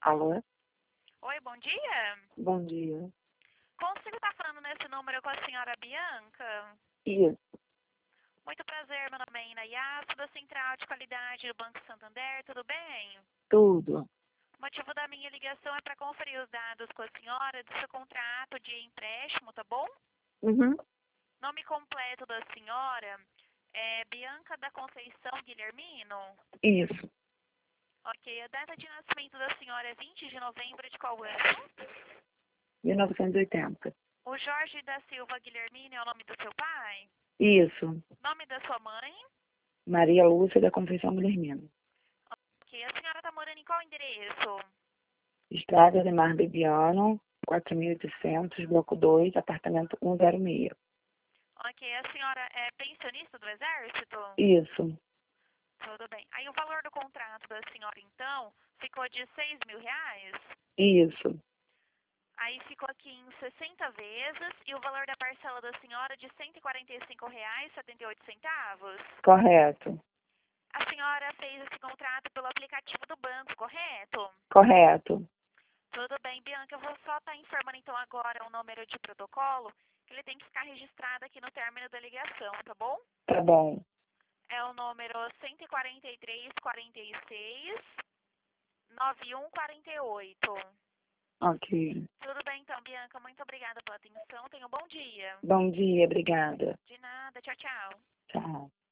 Alô? Oi, bom dia. Bom dia. Consigo estar falando nesse número com a senhora Bianca? Isso, Muito prazer, meu nome é Inayá, sou da Central de Qualidade do Banco Santander, tudo bem? tudo. O motivo da minha ligação é para conferir os dados com a senhora do seu contrato de empréstimo, tá bom? Uhum. Nome completo da senhora é Bianca da Conceição Guilhermino? Isso. Ok, a data de nascimento da senhora é 20 de novembro de qual ano? 1980. O Jorge da Silva Guilhermino é o nome do seu pai? Isso. Nome da sua mãe? Maria Lúcia da Conceição Guilhermino. Ok, a senhora está morando em qual endereço? Estrada de Mar Bebiano, 4.800, bloco 2, apartamento 106. Ok, a senhora é pensionista do Exército? Isso. Tudo bem. Aí o valor do contrato da senhora, então, ficou de R$ 6.000? Isso. Aí ficou aqui em 60 vezes e o valor da parcela da senhora de R$ 145,78. Correto. A senhora fez esse contrato pelo aplicativo do banco, correto? Correto. Tudo bem, Bianca, eu vou só estar informando então agora o número de protocolo, que ele tem que ficar registrado aqui no término da ligação, tá bom? Tá bom. É o número 143-46-9148. Ok. Tudo bem então, Bianca, muito obrigada pela atenção, tenha um bom dia. Bom dia, obrigada. De nada, tchau, tchau. Tchau.